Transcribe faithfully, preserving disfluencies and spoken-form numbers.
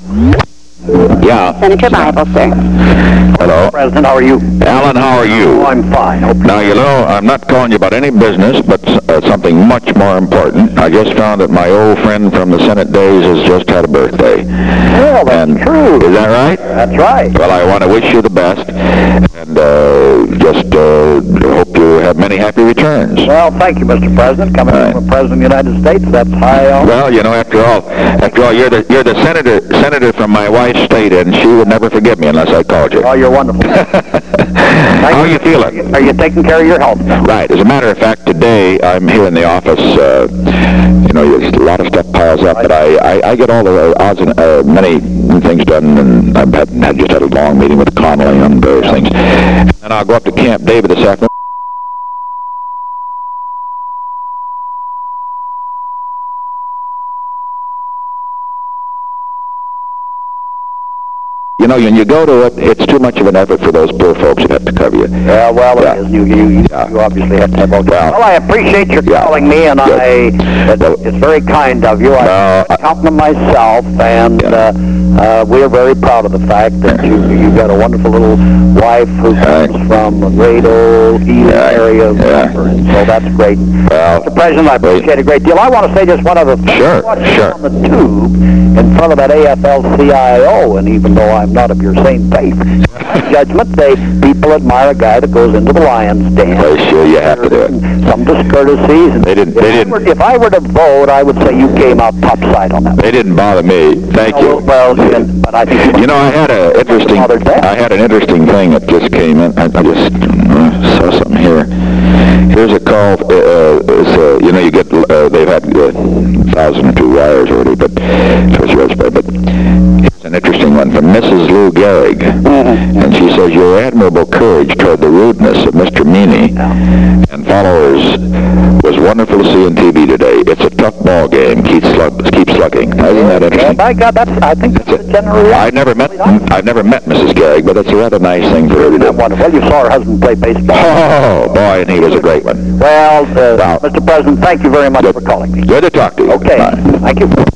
Yeah. Senator Bible, sir. Hello. President, how are you? Alan, how are you? Oh, I'm fine. Hope Now, you know, I'm not calling you about any business, but uh, something much more important. I just found that my old friend from the Senate days has just had a birthday. Well, that's and true. Is that right? That's right. Well, I want to wish you the best, and uh, just uh, hope you have many happy returns. Well, thank you, Mister President. Coming All right. from the President of the United States, that's high on. Well, you know, after all, after all, you're the you're the senator senator from my wife's state, and she would never forgive me unless I called you. Oh, you're wonderful. How are you feeling? Are you taking care of your health now? Right. As a matter of fact, today I'm here in the office. Uh, you know, a lot of stuff piles up, but I, I, I get all the uh, odds and uh, many things done, and I've had, had just had a long meeting with Connolly on various things. And I'll go up to Camp David this afternoon. You know, when you go to it, it's too much of an effort for those poor folks who have to cover you. Yeah, well, Yeah. it is. You, you, you, Yeah. you obviously have to have all that. Well, Well, I appreciate your yeah. calling me, and Good. I, it, it's very kind of you. Well, I I- count them myself, and Yeah. uh, uh, we're very proud of the fact that you, you've got a wonderful little wife who Right. comes from a great old east Yeah. area of Yeah. Denver, and so that's great. Well, Mister President, I appreciate it a great deal. I want to say just one other thing. Sure, I watched sure. on the tube in front of that A F L C I O, and even though I'm not of your same faith, my judgment, they people admire a guy that goes into the lion's den. well, sure, you have to do it. Some discourtesies. And They didn't- If, they I didn't- were, if I were to vote, I would say you came out top side on that. They didn't bother me. Thank you. Well, and, but I think you, You know, I had a interesting, Father Death. I had an interesting thing that just came in. I, I just uh, saw something here. Here's a call. Uh, it's, uh, you know, you get. Uh, they've had uh, thousand or two wires already, but but here's an interesting one from Missus Lou Gehrig, and she says your admirable courage toward the rudeness of Mister Meany and followers was wonderful to see on T V today. It's a tough ball game. Keep slug, keep slugging. Isn't that yeah, interesting? by God, that's I think that's the general reaction. I've never met I've never met Missus Gehrig, but it's a rather nice thing for her to do. Wonderful. You saw her husband play baseball. Oh boy, and he was a great one. Well, uh, Wow. Mister President, thank you very much Good. for calling me. Good to talk to you. Okay. Bye. Thank you.